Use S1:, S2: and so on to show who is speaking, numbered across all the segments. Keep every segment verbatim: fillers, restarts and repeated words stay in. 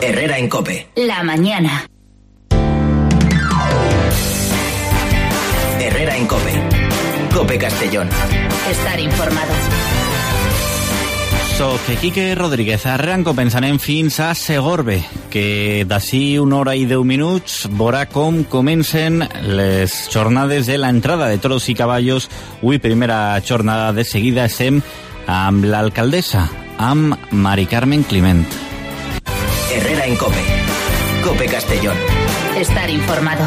S1: Herrera en COPE.
S2: La mañana.
S1: Herrera en COPE. COPE Castellón.
S2: Estar informado.
S3: Soc Quique Rodríguez. Arrenco pensant fins a Segorbe, que d'ací una hora i deu minuts veurà com comencen les jornades de l'entrada de toros i caballos. Avui, primera jornada de seguida, estem amb l'alcaldessa, amb Mari Carmen Climent.
S1: Herrera en COPE. COPE Castellón.
S2: Estar informado.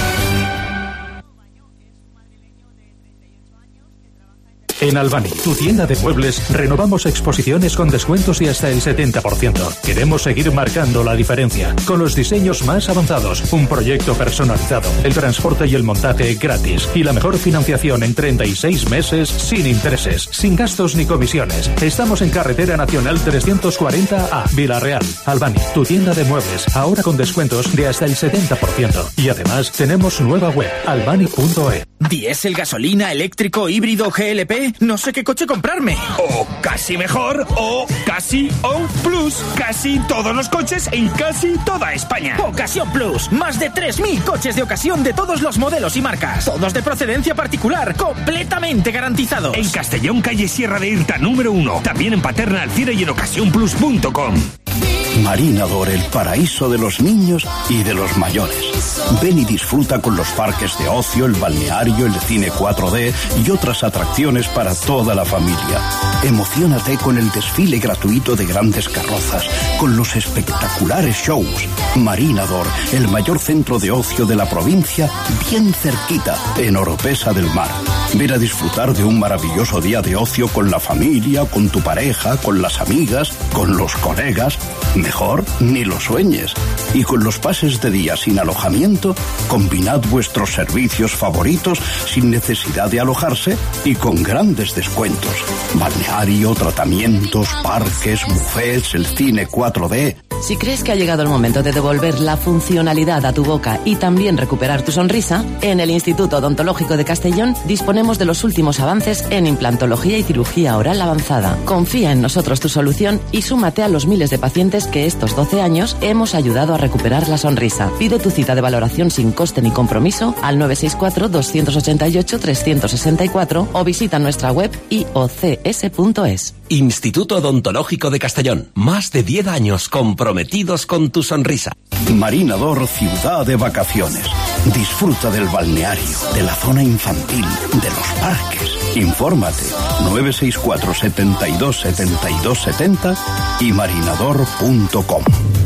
S4: En Albany, tu tienda de muebles, renovamos exposiciones con descuentos y hasta el setenta por ciento. Queremos seguir marcando la diferencia, con los diseños más avanzados, un proyecto personalizado, el transporte y el montaje gratis, y la mejor financiación en treinta y seis meses sin intereses, sin gastos ni comisiones. Estamos en Carretera Nacional trescientos cuarenta A, Villarreal. Albany, tu tienda de muebles, ahora con descuentos de hasta el setenta por ciento. Y además, tenemos nueva web, albany punto e.
S5: ¿Diésel, gasolina, eléctrico, híbrido, G L P? No sé qué coche comprarme. O casi mejor, o casi O Plus. Casi todos los coches en casi toda España. Ocasión Plus. Más de tres mil coches de ocasión de todos los modelos y marcas. Todos de procedencia particular. Completamente garantizados. En Castellón, calle Sierra de Irta, número uno. También en Paterna, Alcira y en ocasión plus punto com.
S6: Marinador, el paraíso de los niños y de los mayores. Ven y disfruta con los parques de ocio, el balneario, el cine cuatro D y otras atracciones para toda la familia. Emociónate con el desfile gratuito de grandes carrozas, con los espectaculares shows. Marinador, el mayor centro de ocio de la provincia, bien cerquita, en Oropesa del Mar. Ven a disfrutar de un maravilloso día de ocio con la familia, con tu pareja, con las amigas, con los colegas. Mejor, ni lo sueñes. Y con los pases de día sin alojamiento, combinad vuestros servicios favoritos sin necesidad de alojarse y con grandes descuentos. Balneario, tratamientos, parques, buffets, el cine cuatro D.
S7: Si crees que ha llegado el momento de devolver la funcionalidad a tu boca y también recuperar tu sonrisa, en el Instituto Odontológico de Castellón disponemos de los últimos avances en implantología y cirugía oral avanzada. Confía en nosotros tu solución y súmate a los miles de pacientes que estos doce años hemos ayudado a recuperar la sonrisa. Pide tu cita de valoración sin coste ni compromiso al nueve seis cuatro, dos ocho ocho, tres seis cuatro o visita nuestra web i o c s punto es.
S8: Instituto Odontológico de Castellón. Más de diez años comprometidos con tu sonrisa.
S6: Marinador, ciudad de vacaciones. Disfruta del balneario, de la zona infantil, de los parques. Infórmate nueve seis cuatro, setenta y dos, setenta y dos setenta y marinador punto com.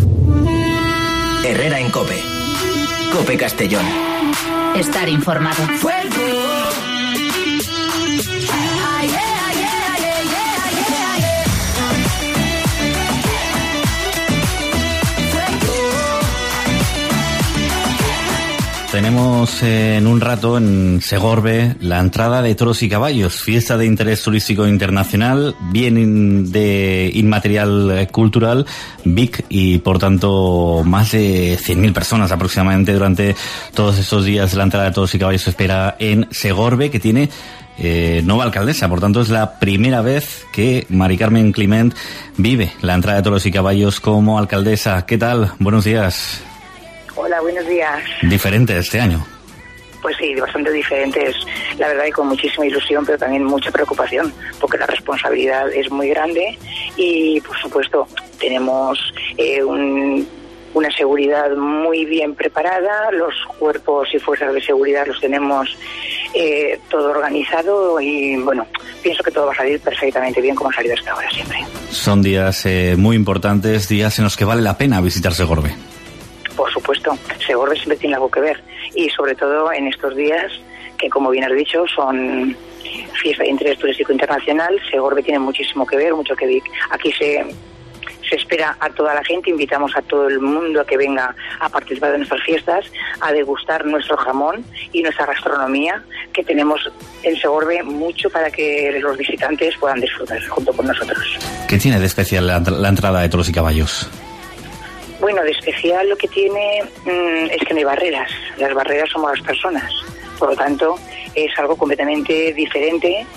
S1: Herrera en COPE. COPE Castellón.
S2: Estar informado.
S1: ¡Fuego!
S3: Tenemos en un rato en Segorbe la entrada de toros y caballos, fiesta de interés turístico internacional, bien de inmaterial cultural, V I C, y por tanto más de cien mil personas aproximadamente durante todos esos días. La entrada de toros y caballos se espera en Segorbe, que tiene eh, nueva alcaldesa, por tanto es la primera vez que Mari Carmen Climent vive la entrada de toros y caballos como alcaldesa. ¿Qué tal? Buenos días.
S9: Hola, buenos días.
S3: Diferente este año.
S9: Pues sí, bastante diferentes, la verdad, y con muchísima ilusión, pero también mucha preocupación, porque la responsabilidad es muy grande y, por supuesto, tenemos eh, un, una seguridad muy bien preparada, los cuerpos y fuerzas de seguridad los tenemos eh, todo organizado y, bueno, pienso que todo va a salir perfectamente bien como ha salido hasta ahora siempre.
S3: Son días eh, muy importantes, días en los que vale la pena visitar Segorbe.
S9: Por supuesto, Segorbe siempre tiene algo que ver y sobre todo en estos días que, como bien has dicho, son fiesta de interés turístico internacional. Segorbe tiene muchísimo que ver, mucho que ver. Aquí se, se espera a toda la gente, invitamos a todo el mundo a que venga a participar de nuestras fiestas, a degustar nuestro jamón y nuestra gastronomía, que tenemos en Segorbe mucho para que los visitantes puedan disfrutar junto con nosotros.
S3: ¿Qué tiene de especial la, la entrada de toros y caballos?
S9: Bueno, de especial lo que tiene mmm, es que no hay barreras. Las barreras somos las personas. Por lo tanto, es algo completamente diferente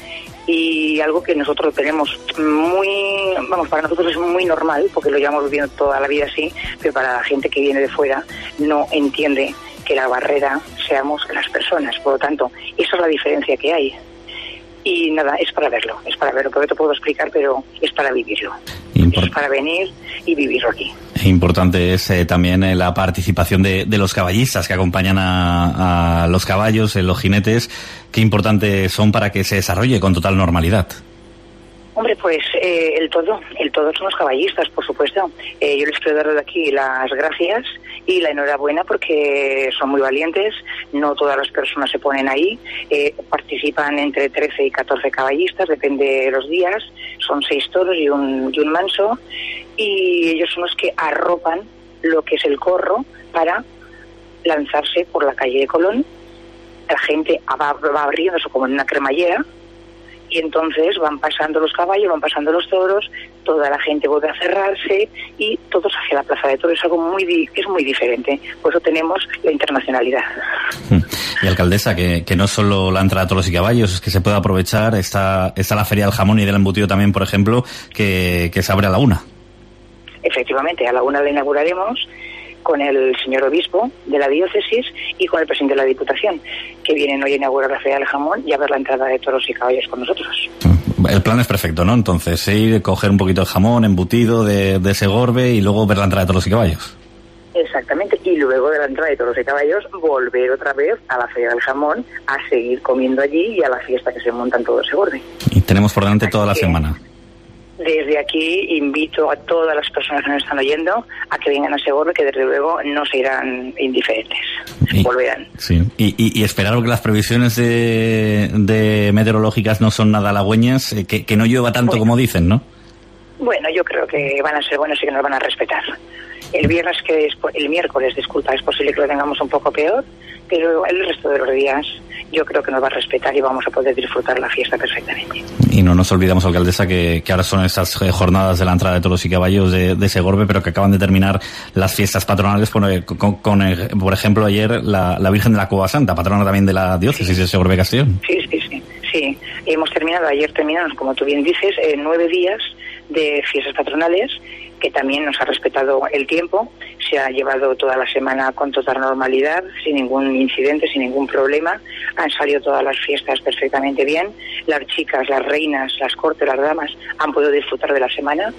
S9: y algo que nosotros tenemos muy, vamos, para nosotros es muy normal, porque lo llevamos viviendo toda la vida así, pero para la gente que viene de fuera no entiende que la barrera seamos las personas. Por lo tanto, esa es la diferencia que hay. Y nada, es para verlo, es para verlo, porque te puedo explicar, pero es para vivirlo. Import- es para venir y vivirlo aquí.
S3: Importante es eh, también eh, la participación de, de los caballistas que acompañan a, a los caballos, eh, los jinetes. Qué importantes son para que se desarrolle con total normalidad.
S9: Hombre, pues eh, el todo, el todo son los caballistas, por supuesto. Eh, yo les quiero dar de aquí las gracias y la enhorabuena porque son muy valientes, no todas las personas se ponen ahí, eh, participan entre trece y catorce caballistas, depende de los días, son seis toros y un, y un manso, y ellos son los que arropan lo que es el corro para lanzarse por la calle de Colón. La gente va, va abriéndose como en una cremallera, y entonces van pasando los caballos, van pasando los toros, toda la gente vuelve a cerrarse y todos hacia la plaza de toros. Es algo muy di- es muy diferente, por eso tenemos la internacionalidad.
S3: Y alcaldesa, que, que no es solo la entrada de toros y caballos, es que se puede aprovechar, está, está la feria del jamón y del embutido también, por ejemplo, que, que se abre a la una.
S9: Efectivamente, a la una la inauguraremos con el señor obispo de la diócesis y con el presidente de la Diputación, que vienen hoy a inaugurar la Feria del Jamón y a ver la entrada de toros y caballos con nosotros.
S3: El plan es perfecto, ¿no? Entonces, ir, coger un poquito de jamón, embutido de, de Segorbe y luego ver la entrada de toros y caballos.
S9: Exactamente, y luego de la entrada de toros y caballos volver otra vez a la Feria del Jamón a seguir comiendo allí y a la fiesta que se monta en todo Segorbe.
S3: Y tenemos por delante
S9: Así
S3: toda la
S9: que,
S3: semana.
S9: Desde aquí invito a todas las personas que nos están oyendo a que vengan a Segorbe, que desde luego no se irán indiferentes,
S3: y,
S9: volverán.
S3: Sí, y, y, y esperar que las previsiones de, de meteorológicas no son nada halagüeñas, eh, que, que no llueva tanto bueno, como dicen, ¿no?
S9: Bueno, yo creo que van a ser buenos y que nos van a respetar. El viernes, que es, el miércoles, disculpa, es posible que lo tengamos un poco peor, pero el resto de los días yo creo que nos va a respetar y vamos a poder disfrutar la fiesta perfectamente.
S3: Y no nos olvidamos, alcaldesa, que, que ahora son esas jornadas de la entrada de toros y caballos de, de Segorbe, pero que acaban de terminar las fiestas patronales, con, con, con por ejemplo, ayer la, la Virgen de la Cueva Santa, patrona también de la diócesis sí. de Segorbe-Castellón.
S9: Sí, sí, sí, sí. Hemos terminado, ayer terminamos, como tú bien dices, eh, nueve días de fiestas patronales, que también nos ha respetado el tiempo, se ha llevado toda la semana con total normalidad, sin ningún incidente, sin ningún problema, han salido todas las fiestas perfectamente bien, las chicas, las reinas, las cortes, las damas han podido disfrutar de la semana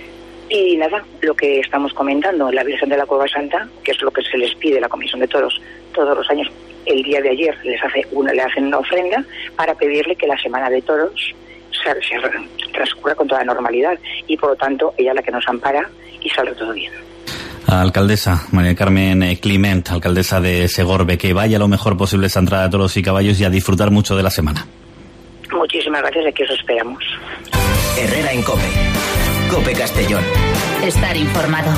S9: y nada, lo que estamos comentando, la Virgen de la Cueva Santa, que es lo que se les pide la Comisión de Toros todos los años, el día de ayer les hace una, le hacen una ofrenda para pedirle que la semana de toros se, se transcurra con toda normalidad y por lo tanto ella es la que nos ampara y sale todo bien.
S3: Alcaldesa María Carmen Climent, alcaldesa de Segorbe, que vaya lo mejor posible esa entrada de toros y caballos y a disfrutar mucho de la semana.
S9: Muchísimas gracias, aquí os esperamos.
S1: Herrera en COPE. COPE Castellón.
S2: Estar informado.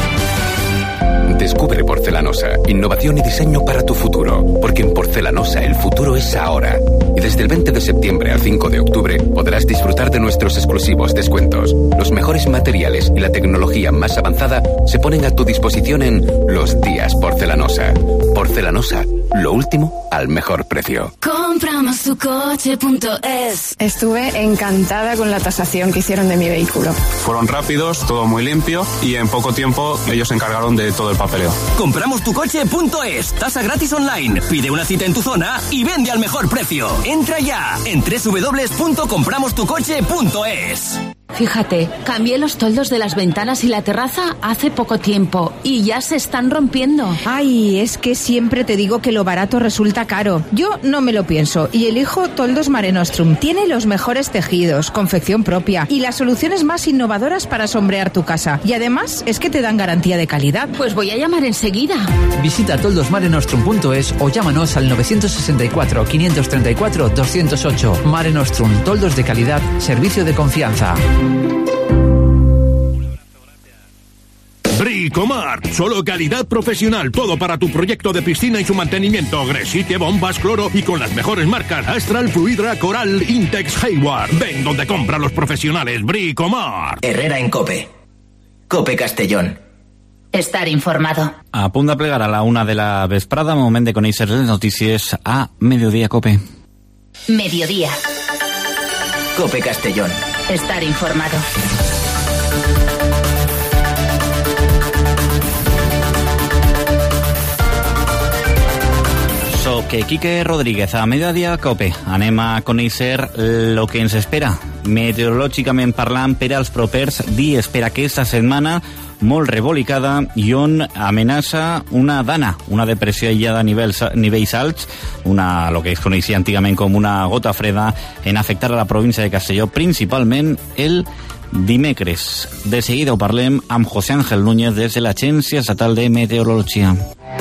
S10: Descubre Porcelanosa, innovación y diseño para tu futuro, porque en Porcelanosa el futuro es ahora. Y desde el veinte de septiembre al cinco de octubre podrás disfrutar de nuestros exclusivos descuentos. Los mejores materiales y la tecnología más avanzada se ponen a tu disposición en Los Días Porcelanosa. Porcelanosa, lo último al mejor precio.
S11: Compramos tu coche punto es.
S12: Estuve encantada con la tasación que hicieron de mi vehículo.
S13: Fueron rápidos, todo muy limpio y en poco tiempo ellos se encargaron de todo el papeleo.
S14: Compramos tu coche punto es. Tasa gratis online. Pide una cita en tu zona y vende al mejor precio. Entra ya en doble u doble u doble u punto compramos tu coche punto es.
S15: Fíjate, cambié los toldos de las ventanas y la terraza hace poco tiempo y ya se están rompiendo.
S16: Ay, es que siempre te digo que lo barato resulta caro. Yo no me lo pienso y elijo Toldos Mare Nostrum. Tiene los mejores tejidos, confección propia y las soluciones más innovadoras para sombrear tu casa. Y además es que te dan garantía de calidad.
S15: Pues voy a llamar enseguida.
S17: Visita toldos mare nostrum punto es o llámanos al nueve seis cuatro, cinco tres cuatro, dos cero ocho. Mare Nostrum, toldos de calidad, servicio de confianza.
S18: Bricomart, solo calidad profesional, todo para tu proyecto de piscina y su mantenimiento, gresite, bombas, cloro y con las mejores marcas, Astral, Fluidra, Coral, Intex, Hayward. Ven donde compran los profesionales, Bricomart.
S1: Herrera en COPE. COPE Castellón.
S2: Estar informado.
S3: A punt de plegar a la una de la vesprada, moment de conèixer les notícies a Mediodía COPE.
S2: Mediodía.
S1: COPE Castellón.
S2: Estar informado.
S3: So que Quique Rodríguez a mediodía COPE anem a conèixer lo que ens espera meteorològicament parlant per als propers dies, per aquesta setmana molt revolicada i on amenaça una dana, una depressió aïllada a nivells, nivells alts, una, lo que es coneixia antigament com una gota freda, en afectar a la província de Castelló, principalment el dimecres. De seguida ho parlem amb José Ángel Núñez des de l'Agència Estatal de Meteorologia.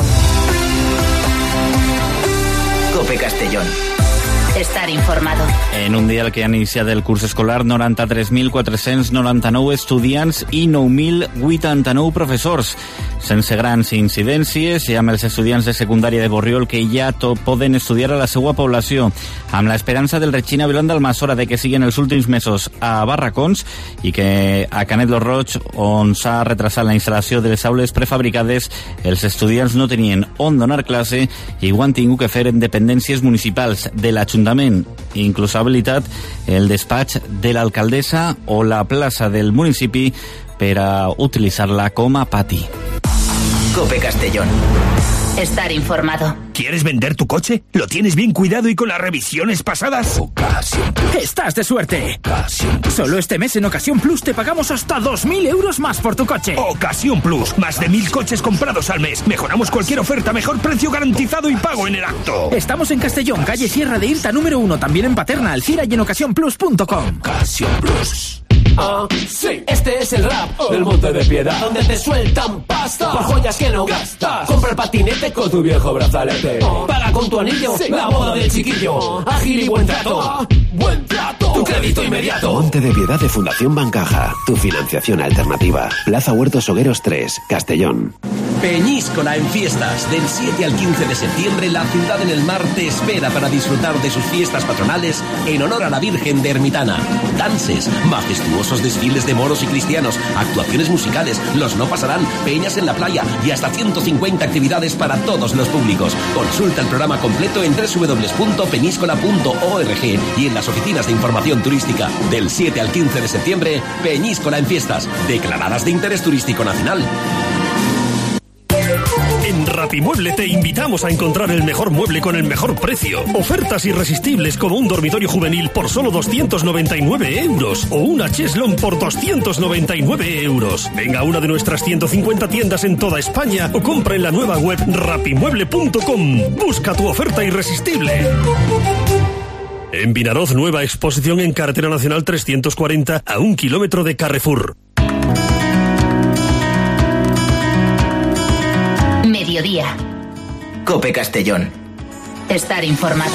S1: COPE Castellón.
S2: Estar informado.
S3: En un dia que ha iniciat el curs escolar, noranta-tres mil quatre-cents noranta-nou estudiants i nou mil vuitanta-nou professors. Sense grans incidències i amb els estudiants de secundària de Borriol que ja tot poden estudiar a la seva població, amb l'esperança del Regina Vilán d'Almassora de que siguin els últims mesos a Barracons i que a Canet lo Roig, on s'ha retrasat la instal·lació de les aules prefabricades, els estudiants no tenien on donar classe i ho han tingut que fer en dependències municipals de l'Ajuntament, inclús ha habilitat el despatx de l'alcaldessa o la plaça del municipi per a utilitzar-la com a pati.
S1: COPE Castellón.
S2: Estar informado.
S5: ¿Quieres vender tu coche? ¿Lo tienes bien cuidado y con las revisiones pasadas? Ocasión. ¡Estás de suerte! Ocasión. Solo este mes en Ocasión Plus te pagamos hasta dos mil euros más por tu coche. Ocasión Plus. Más de mil coches comprados al mes. Mejoramos cualquier oferta, mejor precio garantizado y pago en el acto. Estamos en Castellón, calle Sierra de Irta número uno. También en Paterna, Alcira y en ocasión plus punto com. Ocasión Plus.
S19: Ah, sí, este es el rap oh. del Monte de Piedad, donde te sueltan pasta por joyas que no gastas. Compra el patinete con tu viejo brazalete. Oh. Paga con tu anillo sí. la boda del chiquillo. Oh. Ágil y buen trato. Ah, buen trato. Tu crédito inmediato.
S20: Monte de Piedad de Fundación Bancaja. Tu financiación alternativa. Plaza Huertos Hogueros tres, Castellón.
S8: Peñíscola en fiestas. Del siete al quince de septiembre, la ciudad en el mar te espera para disfrutar de sus fiestas patronales en honor a la Virgen de Ermitana. Dances, majestuosos desfiles de moros y cristianos, actuaciones musicales, los no pasarán, peñas en la playa y hasta ciento cincuenta actividades para todos los públicos. Consulta el programa completo en doble u doble u doble u punto peñíscola punto org y en las oficinas de información turística. Del siete al quince de septiembre, Peñíscola en fiestas, declaradas de interés turístico nacional.
S21: En Rapimueble te invitamos a encontrar el mejor mueble con el mejor precio. Ofertas irresistibles como un dormitorio juvenil por solo doscientos noventa y nueve euros o una cheslón por doscientos noventa y nueve euros. Venga a una de nuestras ciento cincuenta tiendas en toda España o compra en la nueva web rapimueble punto com. Busca tu oferta irresistible. En Vinaroz, nueva exposición en Carretera Nacional trescientos cuarenta a un kilómetro de Carrefour.
S2: Mediodía.
S1: COPE Castellón.
S2: Estar informado.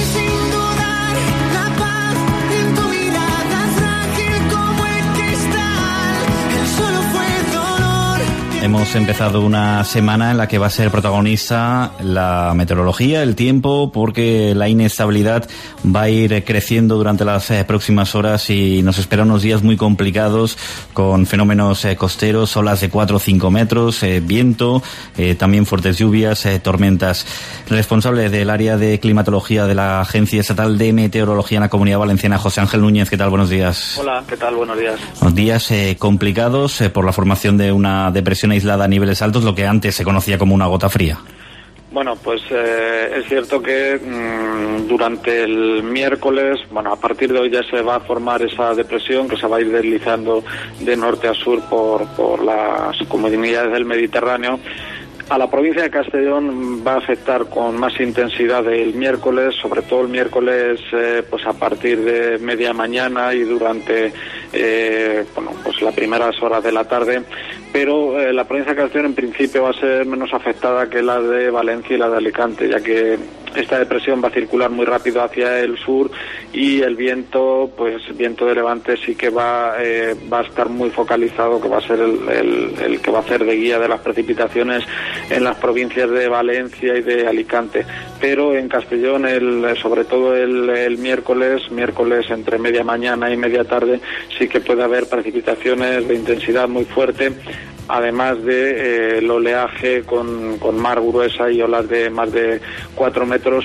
S3: Hemos empezado una semana en la que va a ser protagonista la meteorología, el tiempo, porque la inestabilidad va a ir creciendo durante las eh, próximas horas y nos esperan unos días muy complicados con fenómenos eh, costeros, olas de cuatro o cinco metros, eh, viento, eh, también fuertes lluvias, eh, tormentas. Responsable del área de climatología de la Agencia Estatal de Meteorología en la Comunidad Valenciana, José Ángel Núñez. ¿Qué tal? Buenos días.
S22: Hola, ¿qué tal? Buenos días.
S3: Unos días eh, complicados eh, por la formación de una depresión aislada a niveles altos, lo que antes se conocía como una gota fría.
S22: Bueno, pues eh, es cierto que mmm, durante el miércoles, bueno, a partir de hoy ya se va a formar esa depresión que se va a ir deslizando de norte a sur por, por las comunidades del Mediterráneo. A la provincia de Castellón va a afectar con más intensidad el miércoles, sobre todo el miércoles eh, pues a partir de media mañana y durante eh, bueno, pues las primeras horas de la tarde, pero eh, la provincia de Castellón en principio va a ser menos afectada que la de Valencia y la de Alicante, ya que esta depresión va a circular muy rápido hacia el sur y el viento, pues viento de levante sí que va, eh, va a estar muy focalizado, que va a ser el, el, el que va a hacer de guía de las precipitaciones en las provincias de Valencia y de Alicante. Pero en Castellón, el, sobre todo el, el miércoles, miércoles entre media mañana y media tarde, sí que puede haber precipitaciones de intensidad muy fuerte, además de eh, el oleaje con, con mar gruesa y olas de más de cuatro metros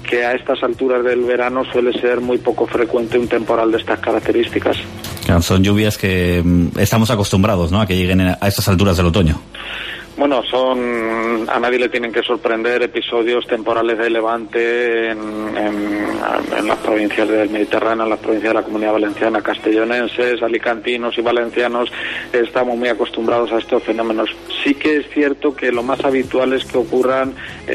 S22: que a estas alturas del verano suele ser muy poco frecuente un temporal de estas características.
S3: Claro, son lluvias que estamos acostumbrados, ¿no?, a que lleguen a estas alturas del otoño.
S22: Bueno, son a nadie le tienen que sorprender episodios temporales de levante en, en, en las provincias del Mediterráneo, en las provincias de la Comunidad Valenciana, castellonenses, alicantinos y valencianos. Estamos muy acostumbrados a estos fenómenos. Sí que es cierto que lo más habitual es que ocurran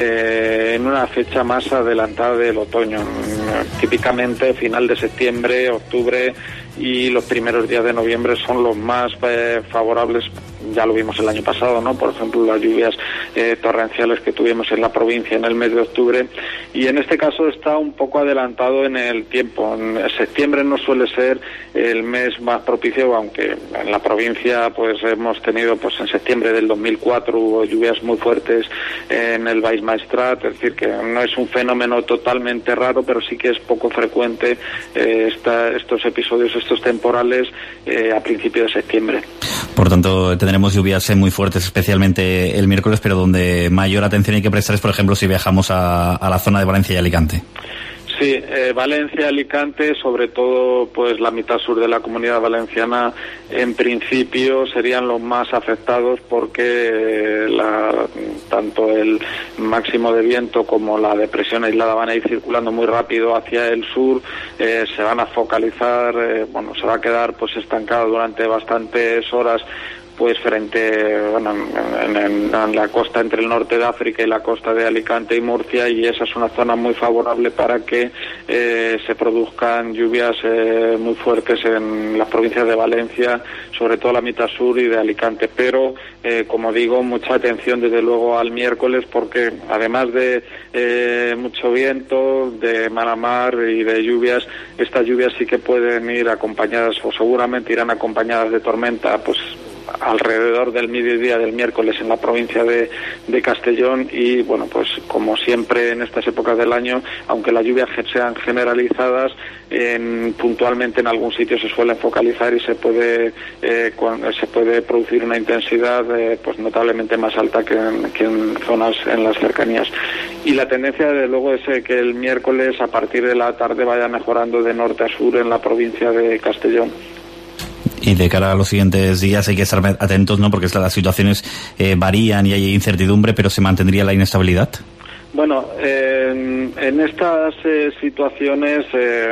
S22: eh, en una fecha más adelantada del otoño, típicamente final de septiembre, octubre y los primeros días de noviembre son los más eh, favorables. Ya lo vimos el año pasado, ¿no? Por ejemplo, las lluvias eh, torrenciales que tuvimos en la provincia en el mes de octubre, y en este caso está un poco adelantado en el tiempo. En septiembre no suele ser el mes más propicio, aunque en la provincia pues hemos tenido, pues en septiembre del dos mil cuatro hubo lluvias muy fuertes en el Baix Maestrat, es decir, que no es un fenómeno totalmente raro, pero sí que es poco frecuente eh, esta, estos episodios, estos temporales eh, a principios de septiembre.
S3: Por tanto, tendremos lluvias muy fuertes, especialmente el miércoles, pero donde mayor atención hay que prestar es, por ejemplo, si viajamos a, a la zona de Valencia y Alicante.
S22: Sí, eh, Valencia, Alicante, sobre todo pues la mitad sur de la Comunidad Valenciana, en principio serían los más afectados porque eh, la, tanto el máximo de viento como la depresión aislada van a ir circulando muy rápido hacia el sur, eh, se van a focalizar, eh, bueno, se va a quedar pues estancado durante bastantes horas pues frente, bueno, en, en, en la costa entre el norte de África y la costa de Alicante y Murcia, y esa es una zona muy favorable para que eh, se produzcan lluvias eh, muy fuertes en las provincias de Valencia, sobre todo la mitad sur y de Alicante. Pero, eh, como digo, mucha atención desde luego al miércoles, porque además de eh, mucho viento, de mala mar y de lluvias, estas lluvias sí que pueden ir acompañadas, o seguramente irán acompañadas de tormenta, pues alrededor del mediodía del miércoles en la provincia de, de Castellón. Y bueno, pues como siempre en estas épocas del año, aunque las lluvias sean generalizadas, en, puntualmente en algún sitio se suelen focalizar y se puede eh, cuando, se puede producir una intensidad eh, pues notablemente más alta que en, que en zonas en las cercanías. Y la tendencia desde luego es eh, que el miércoles a partir de la tarde vaya mejorando de norte a sur en la provincia de Castellón.
S3: Y de cara a los siguientes días hay que estar atentos, ¿no? Porque las situaciones eh, varían y hay incertidumbre, pero ¿se mantendría la inestabilidad?
S22: Bueno, eh, en, en estas eh, situaciones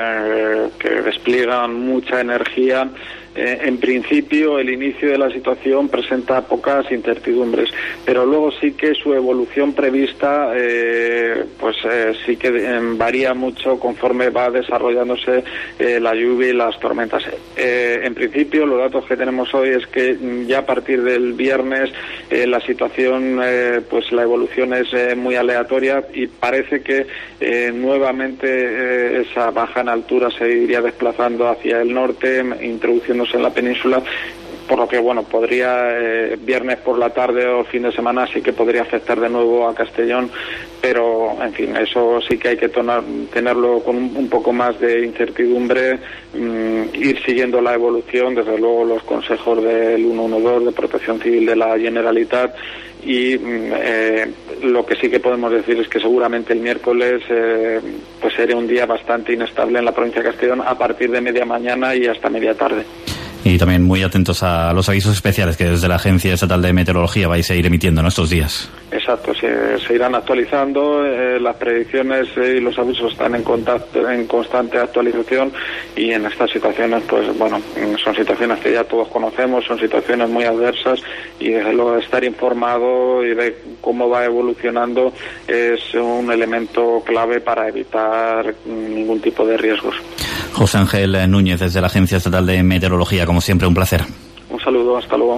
S22: eh, que despliegan mucha energía, Eh, en principio el inicio de la situación presenta pocas incertidumbres, pero luego sí que su evolución prevista eh, pues eh, sí que eh, varía mucho conforme va desarrollándose eh, la lluvia y las tormentas. Eh, en principio los datos que tenemos hoy es que ya a partir del viernes eh, la situación, eh, pues la evolución es eh, muy aleatoria, y parece que eh, nuevamente eh, esa baja en altura se iría desplazando hacia el norte, introduciendo en la península, por lo que bueno, podría eh, viernes por la tarde o fin de semana sí que podría afectar de nuevo a Castellón, pero en fin, eso sí que hay que tonar, tenerlo con un, un poco más de incertidumbre, mmm, ir siguiendo la evolución, desde luego los consejos del ciento doce, de Protección Civil de la Generalitat. Y eh, lo que sí que podemos decir es que seguramente el miércoles eh, pues sería un día bastante inestable en la provincia de Castellón a partir de media mañana y hasta media tarde.
S3: Y también muy atentos a los avisos especiales que desde la Agencia Estatal de Meteorología vais a ir emitiendo en estos días.
S22: Exacto, se, se irán actualizando, eh, las predicciones eh, y los avisos están en, contacto, en constante actualización, y en estas situaciones, pues bueno, son situaciones que ya todos conocemos, son situaciones muy adversas, y desde luego estar informado y de cómo va evolucionando es un elemento clave para evitar ningún tipo de riesgos.
S3: José Ángel Núñez, desde la Agencia Estatal de Meteorología, como siempre, un placer.
S22: Un saludo, hasta luego.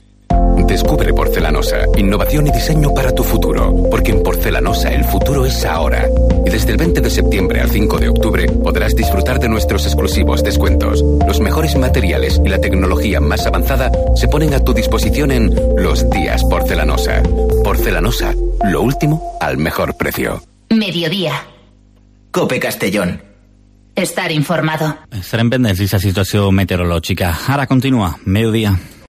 S10: Descubre Porcelanosa, innovación y diseño para tu futuro, porque en Porcelanosa el futuro es ahora. Y desde el veinte de septiembre al cinco de octubre podrás disfrutar de nuestros exclusivos descuentos. Los mejores materiales y la tecnología más avanzada se ponen a tu disposición en Los Días Porcelanosa. Porcelanosa, lo último al mejor precio.
S2: Mediodía.
S1: Cope Castellón.
S2: Estar informado.
S3: Estarem pendents d'aquesta situació meteorològica. Ara continua, mediodía.